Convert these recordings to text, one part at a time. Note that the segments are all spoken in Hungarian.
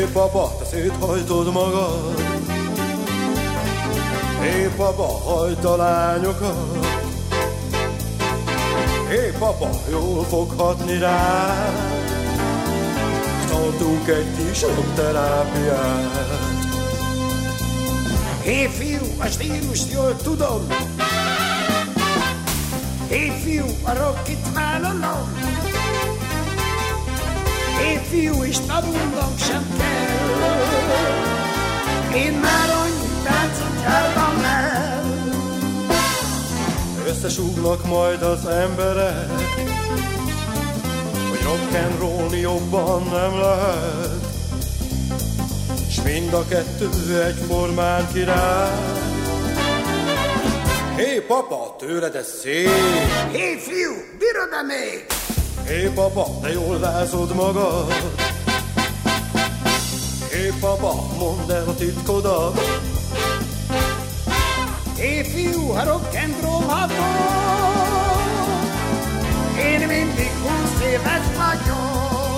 Épp apa, te széthajtod magad. Épp apa, hagyd a lányokat. Épp apa, jól foghatni rád. Tartunk egy kis rockterápiát. Hé fiú, a stílust jól tudom. Hé fiú, a rockit vállalom. Hé fiú, és tanulnom sem kell. Én már annyi táncot jártam el. Összesúgnak majd az emberek, hogy rock'n'rollni jobban nem lehet. S mind a kettő egyformán király. Hé papa, tőled ez szép. Hé fiú, bírod-e még? Hé papa, de jól vázod magad. Hé papa, mondd el a titkodat. Hé fiú, ha rock'n'rollhatok, én mindig 20 éves vagyok.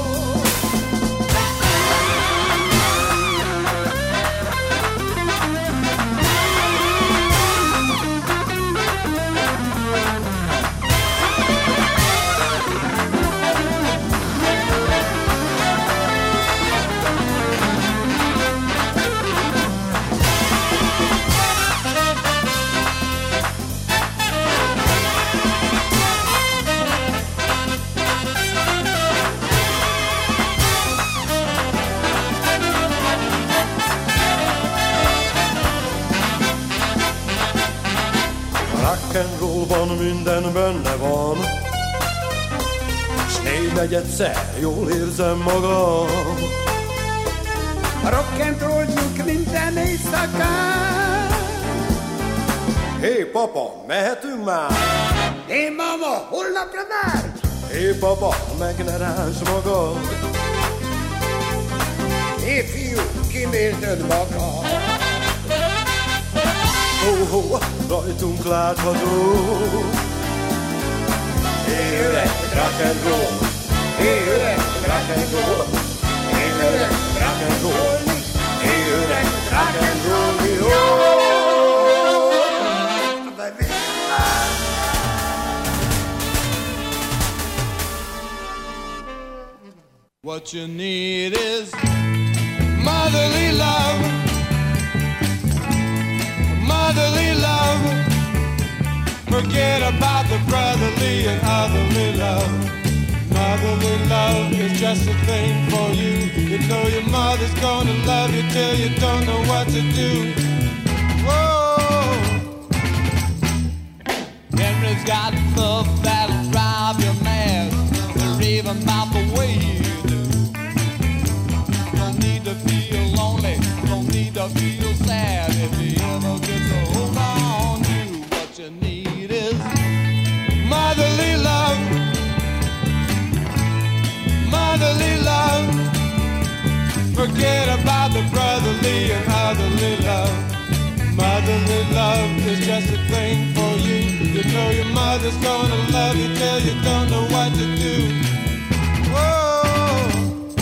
Rock'n'rollban minden benne van, s 4/4-szer jól érzem magam. A rock'n'rolljuk minden éjszakán. Hé papa, mehetünk már? Hé mama, holnapra már? Hé papa, meg ne ránts magad. Hé fiú, kimélted magad. Ho-ho, rajtunk látható. Hé öreg, rock'n'roll. Hé öreg, rock'n'roll. Hé öreg, rock'n'roll. Hé öreg, rock'n'roll. What you need is motherly love. Motherly love. Forget about the brotherly and otherly love. Motherly love is just a thing for you. You know your mother's gonna love you till you don't know what to do. Whoa. Henry's got love that'll drive you mad. They're raving about the way you do. Don't need to feel lonely. Don't need to feel sad if you ever get to hold on to. What you need is motherly love. Motherly love. Forget about the brotherly and otherly love. Motherly love is just a thing for you. You know your mother's gonna love you till you don't know what to do. Whoa.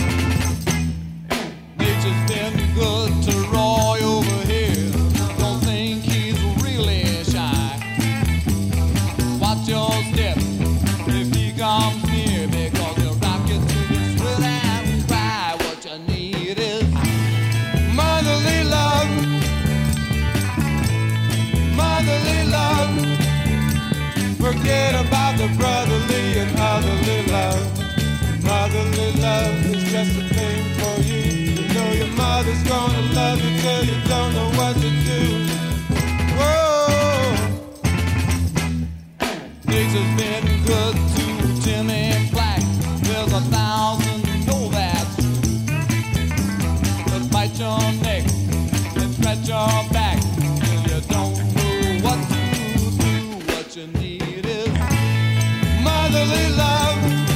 Nature's been good to Roy over here. Don't think he's really shy. Watch your step if he comes near, because he'll rock you to the sweat and cry. What you need is motherly love. Motherly love. Forget about the brotherly and otherly love. Motherly love is just a thing for you. You know your mother's gonna love you till you don't know what to do. Whoa. Nature's been good to Jimmy Black. There's 1,000 know that's true. But bite your neck and scratch your back till you don't know what to do. What you need is motherly love.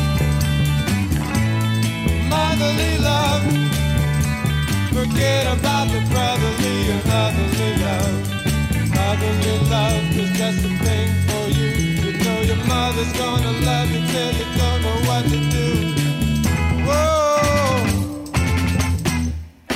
Motherly love. Forget about the brotherly and otherly love. Motherly love is just a thing for you. You know your mother's gonna love you till you don't know what to do. Whoa.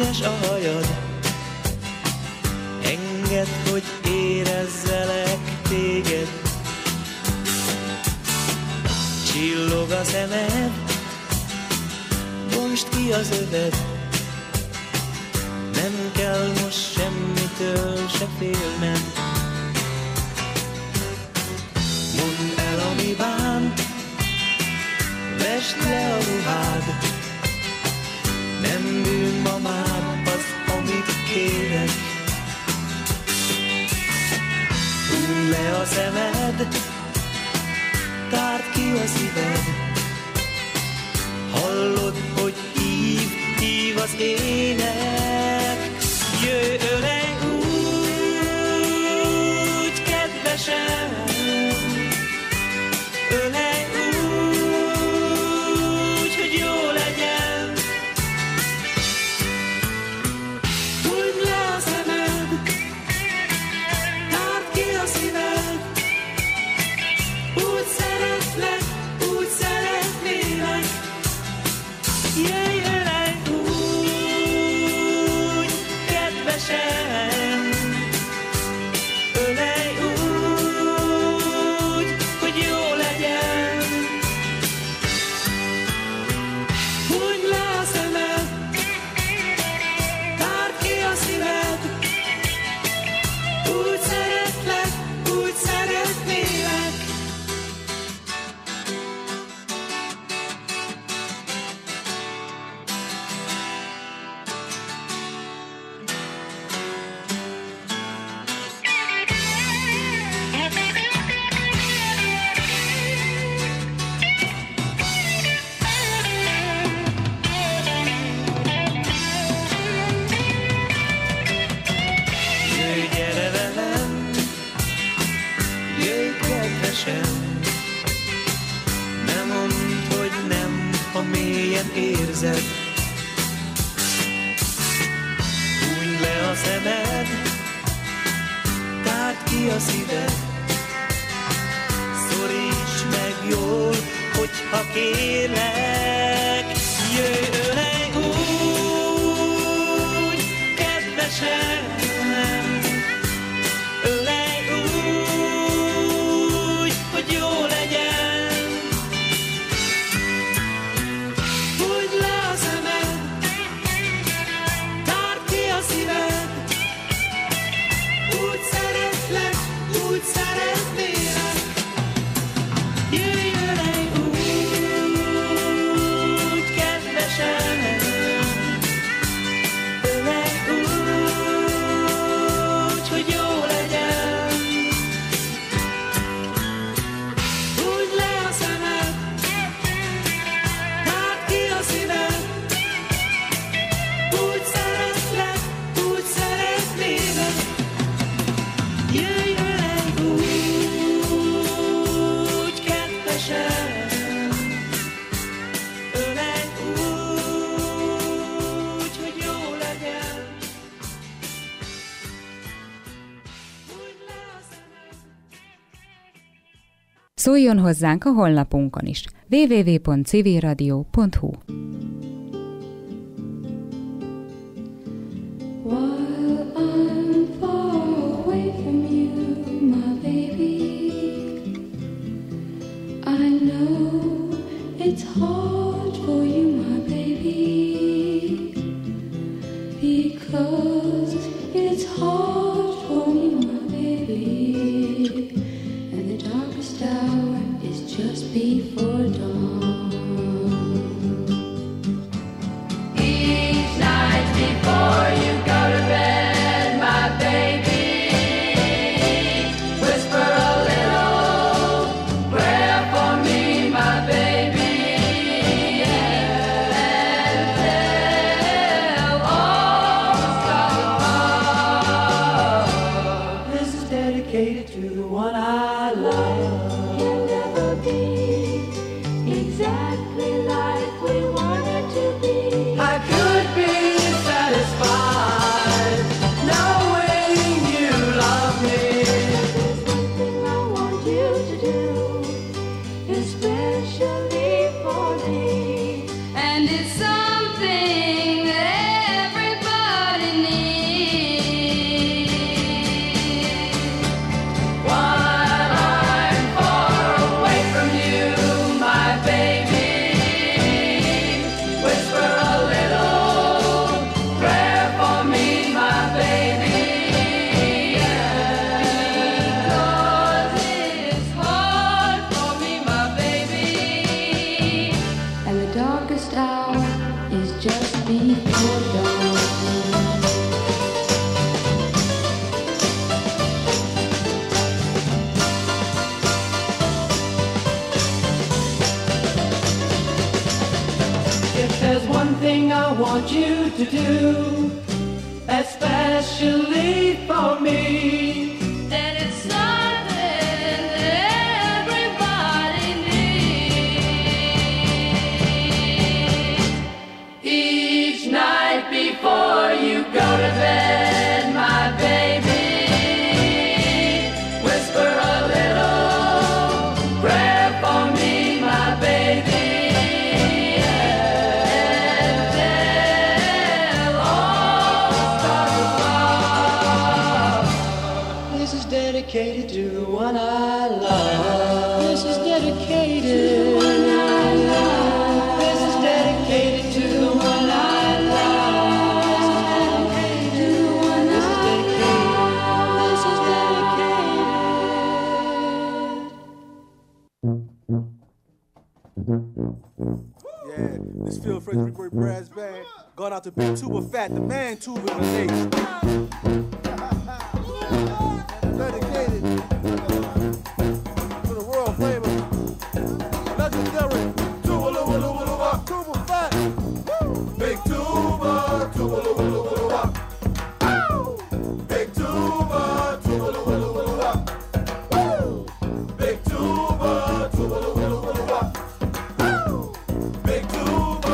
színes a hajad. Engedd, hogy érezzelek téged. Csillog a szemed, bontsd ki az öved. Nem kell most semmitől se félnem. Mondd el, ami bánt, vesd le a ruhád. Nem bűn ma már az, amit kérek. Huny le a szemed, tárd ki a szíved. Hallod, hogy hív az ének. Jöjj, ölej úgy, kedvesem. Ölej úgy, hogy jó legyen. Hunyd le a szemed, tárd ki a szíved. Úgy szeretlek, úgy szeretnélek. Jöjj, ölej úgy, kedvesem. Ölej úgy, hogy jó legyen. Hunyd le a szemed, tárd ki a szíved. Úgy szeretlek, úgy szeretnélek. Jöjj, gyere velem, jöjj, kedvesem. Ne mondd, hogy nem, ha mélyen érzed. Hunyd le a szemed, tárd ki a szíved. Szoríts meg jól, hogyha kérlek. Jöjj, ölej úgy, kedvesem. Ölej úgy, hogy jó legyen. Hunyd le a szemed, tárd ki a szíved. Úgy szeretlek, úgy szeretnélek. Jöjj, ölej úgy, kedvesem. Ölej úgy, hogy jó legyen. Hunyd le a szemed, tárd ki a szíved. Úgy szeretlek, úgy szeretnélek. Jöjj, ölej úgy, kedvesem. Ölej úgy, hogy jó legyen. Hunyd le a szemed. Szóljon hozzánk a honlapunkon is. www.civilradio.hu. While I'm far away from you, my baby, I know it's hard for you, my baby, because it's hard for me, my baby, and the darkest hour is just before dawn. before dawn. If there's one thing I want you to do, especially for me, then it's something that everybody needs. Each night before you go to bed, my baby, whisper a little prayer for me, my baby. Dedicated to the one I love. This is dedicated to the one I love. This is dedicated to the one I love. This is dedicated to the one I love. This is dedicated. Yeah, this Phil Frederick Brass Band. Going out to Big Tuba Fat, the man Tuba in the nation. Dedicated to the world famous legendary Tuba Tuba Fat. Big Tuba, Tuba Big Tuba, Tuba Big Tuba, Tuba Big Tuba.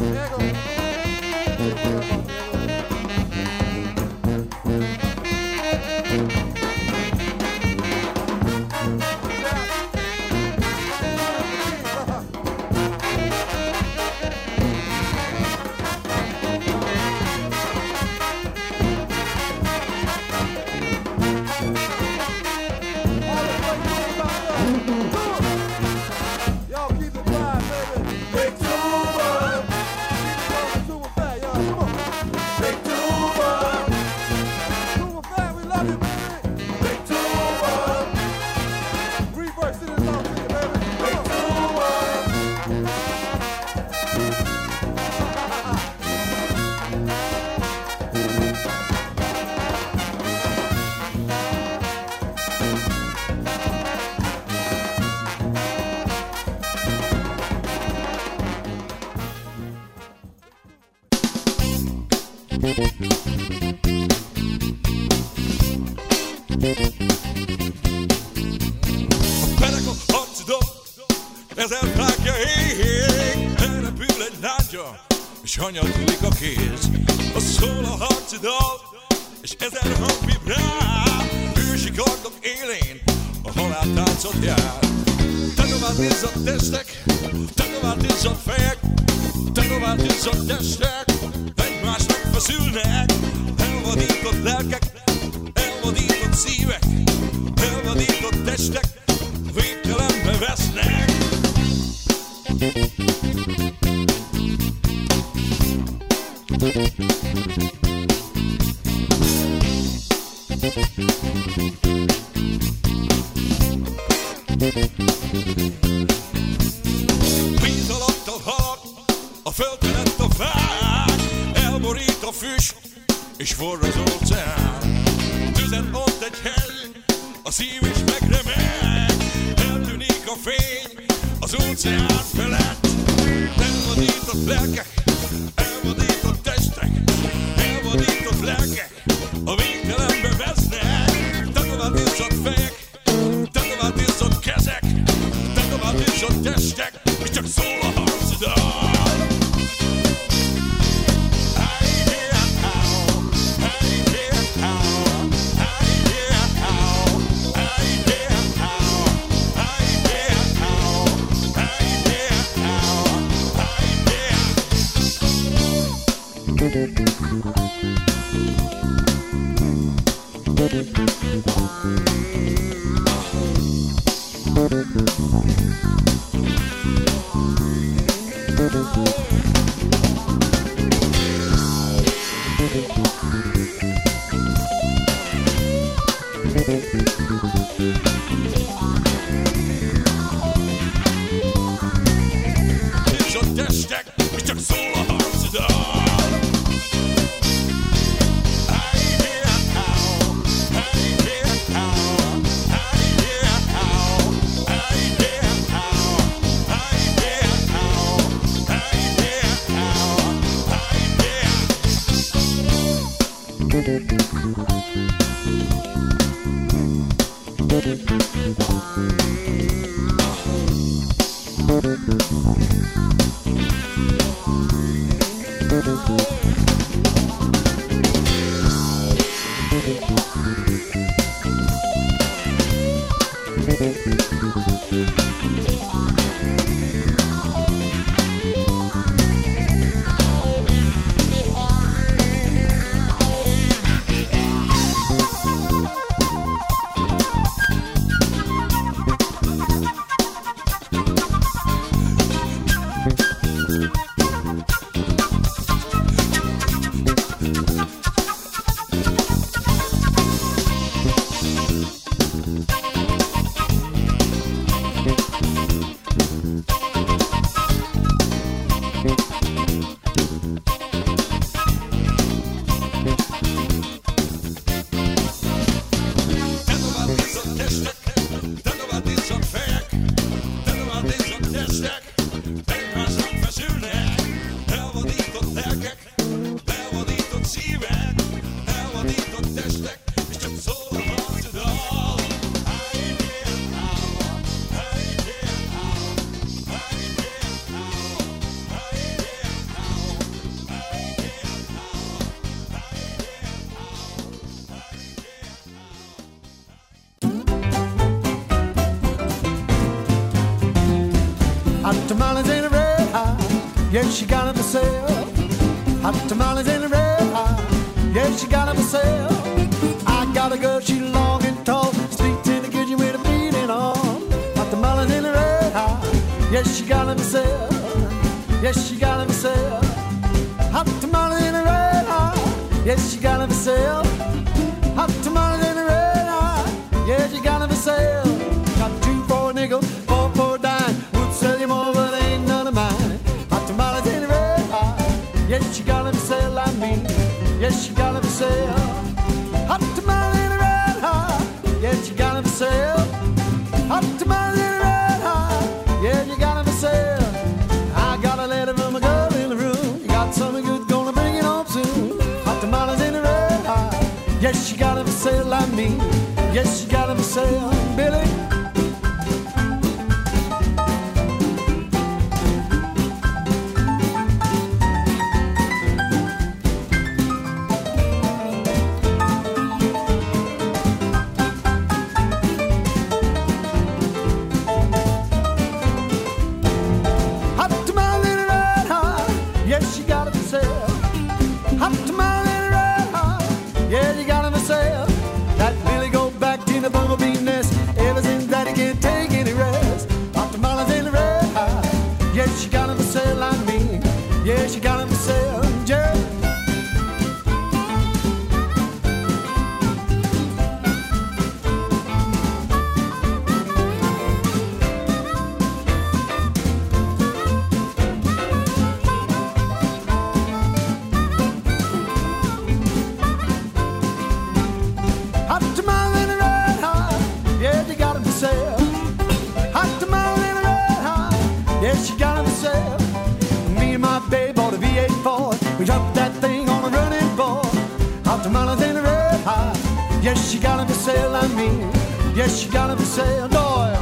Penekon harcodom, ezer fákja ég, elrepül egy lángya, és hanyadik a kéz. A szól a harci dal, és ezer hang vibrál, ősi kardok élén a haláltáncot jár. Tetovált izzadt testek, tetovált izzadt fejek, tetovált izzadt testek, egymásnak feszülnek, elvadított lelkek, elvadított szívek, elvadított testek, végtelenbe vesznek. Víz alatt a halak, a föld felett a fák, elborít a füst, és forr az óceán. Tüzet ott egy hely, a szív is megremeg, eltűnik a fény az óceán felett. Elvadított lelkek, elvadított testek, elvadított lelkek, a végtelenbe vesznek. Tetovált izzadt fejek, tetovált izzadt kezek, tetovált izzadt testek, és csak szól a harci dal. És a testek, és csak szól a harci dal. Yes, she got them for sale. Hot tamales in the red hot. Yes, she got them for sale. I got a girl, she long and tall, speaks in the kitchen with a beating on. Hot tamales in the red hot. Yes, she got them for sale. Yes, she got them for sale. Hot tamales in the red hot. Yes, she got them for sale. Hot tamales in the red hot. Yes, she got them for sale. Got 2 for a nickel, 4 for a dime. Would sell you more, but ain't none of mine. Hot tamales in the red hot. Yes, she got them for sale, I mean. Yes, she got them for sale. Hot tamales in the red hot. Yes, she got them for sale. Hot tamales in the red hot. Yes, you got them for sale. I got a letter from a girl in the room. You got something good, gonna bring it home soon. Hot tamales in the red hot. Yes, she got them for sale, I mean. Yes, she got them for sale, Billy. Yes, she got them for sale, I mean. Yes, she got them for sale, Doyle.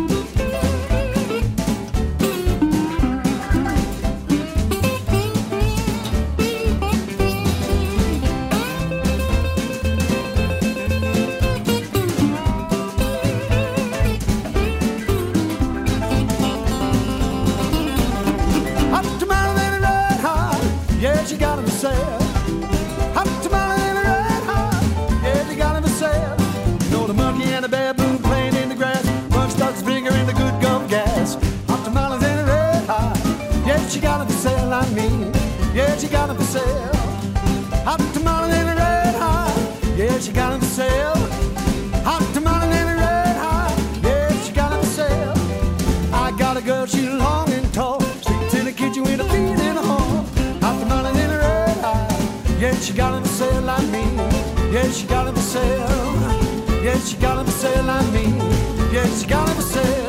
Hot tamale in the red hot. Yeah, she got them for sale. Hot tamale in the red hot. Yeah, she got them for sale. You know the monkey and the baboon playing in the grass. One starts bigger in the good gum gas. Hot tamales in the red hot. Yeah, she got them for sale, I mean. Yeah, she got them for sale. Hot tamales in the red hot. Yeah, she got them for sale. Hot tamales in the red hot. Yeah, she got them for sale. I got a girl, she long and tall. Sleeps in the kitchen with her feet in the hall. Hot tamales in the red hot. Yeah, she got them for sale, I mean. Yeah, she got them for sale. Yeah, she got them for sale, I mean. Yeah, she got them for sale.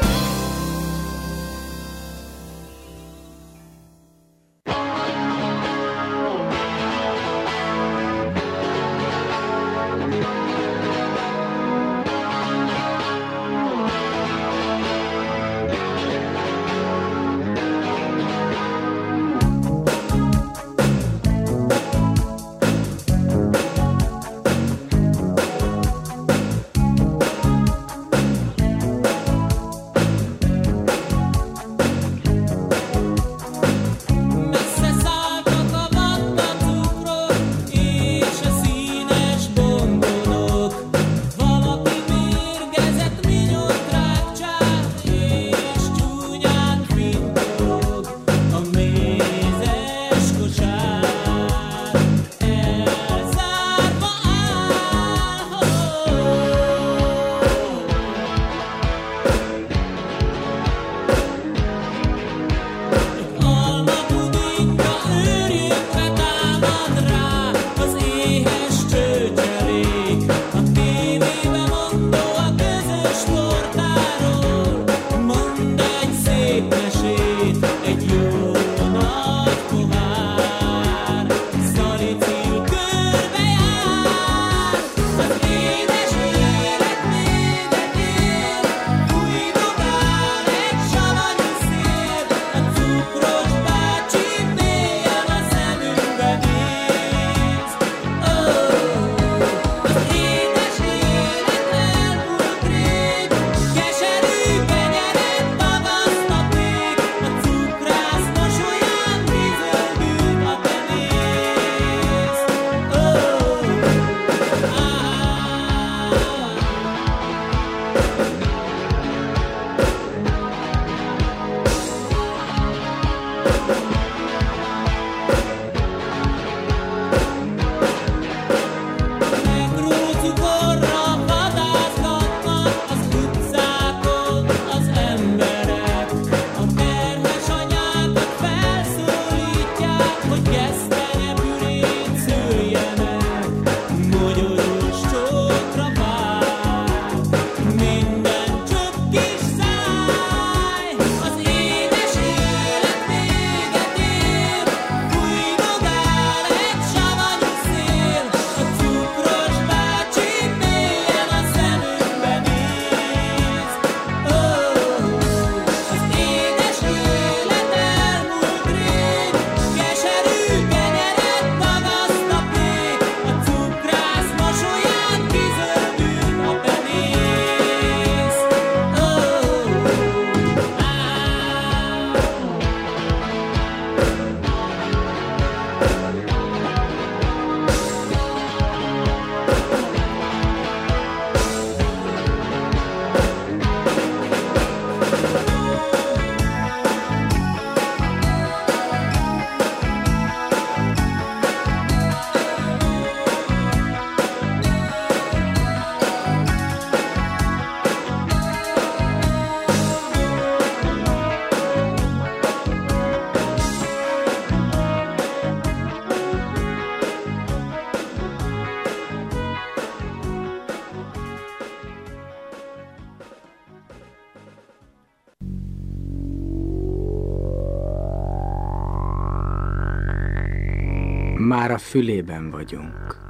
Már a fülében vagyunk.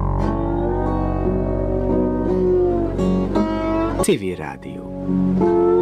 Civil Rádió.